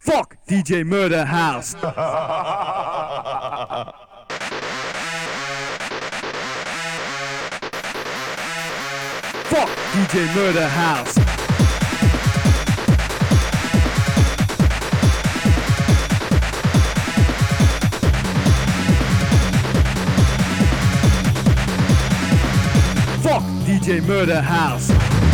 Fuck DJ Murder House. Fuck DJ Murder House. Fuck DJ Murder House.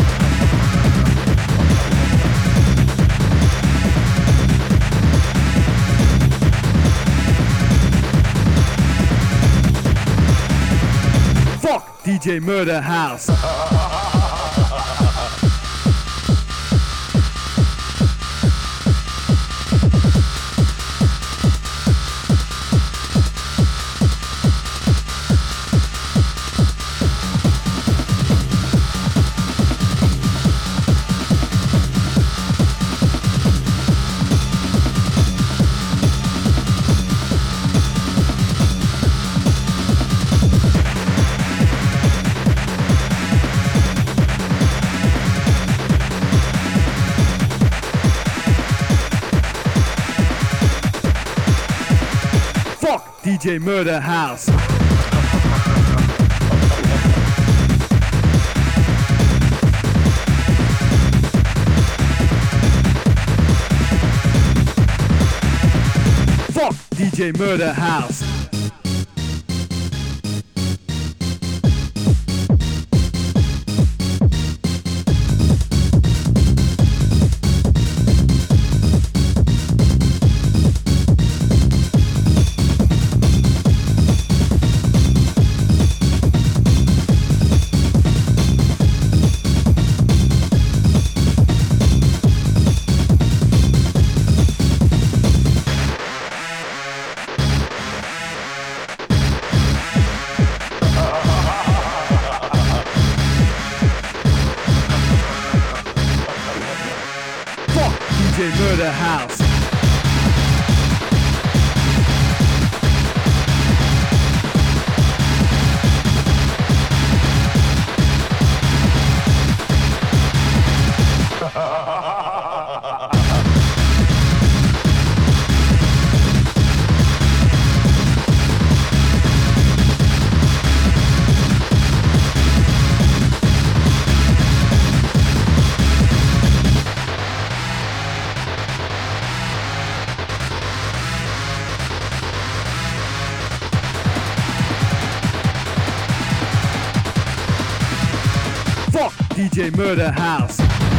Fuck DJ Murder House. Fuck DJ Murder House. Fuck DJ Murder House. DJ Murder House. Fuck DJ Murder House.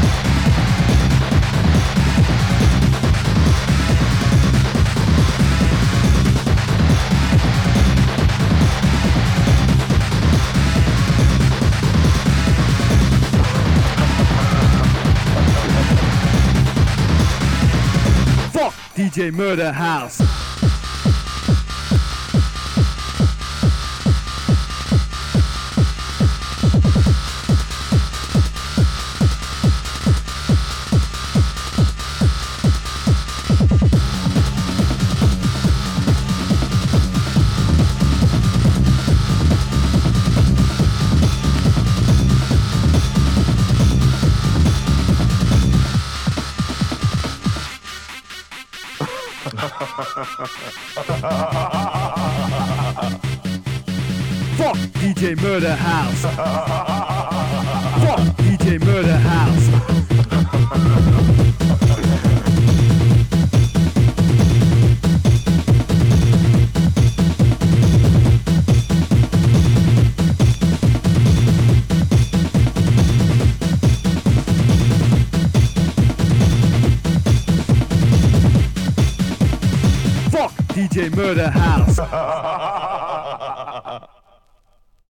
Fuck DJ Murder House. Fuck DJ Murder House. Fuck DJ Murder House. Fuck DJ Murder House.